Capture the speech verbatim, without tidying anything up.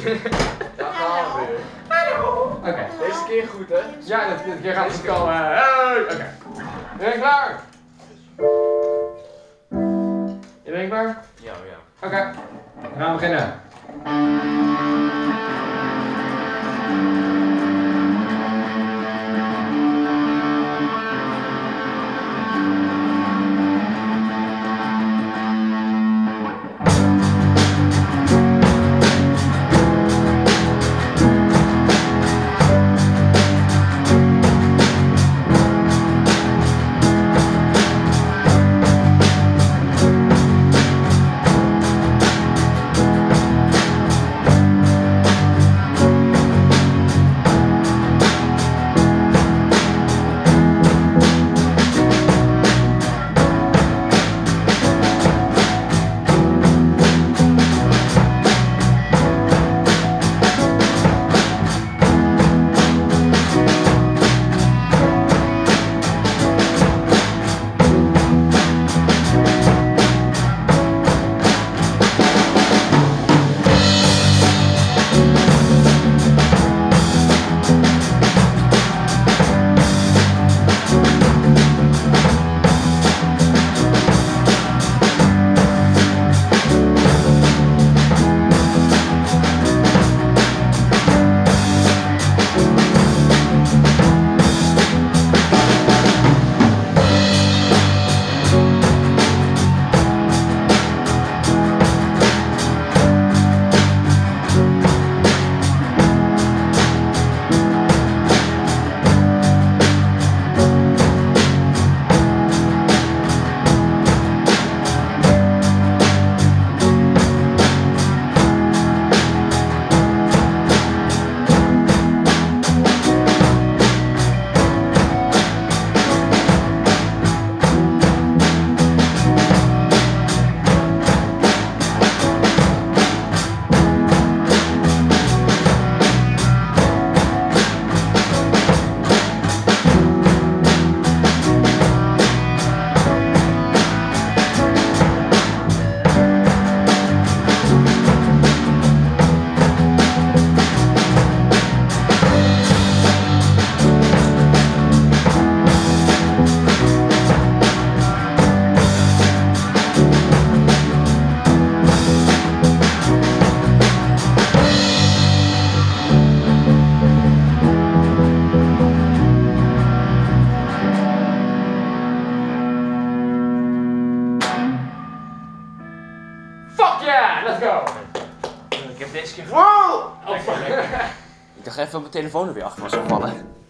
Ja, gaan we weer. Hallo. Oké. Okay. Deze keer goed, hè? Ja, dit, dit keer gaat het komen. Hey. Oké. Okay. Ben je klaar? Je bent klaar? Ja, ja. Oké. Okay. We gaan beginnen. Let's go! Ik heb deze keer... Wow! Lekker, lekker. Ik dacht even op mijn telefoon er weer achter was gevallen.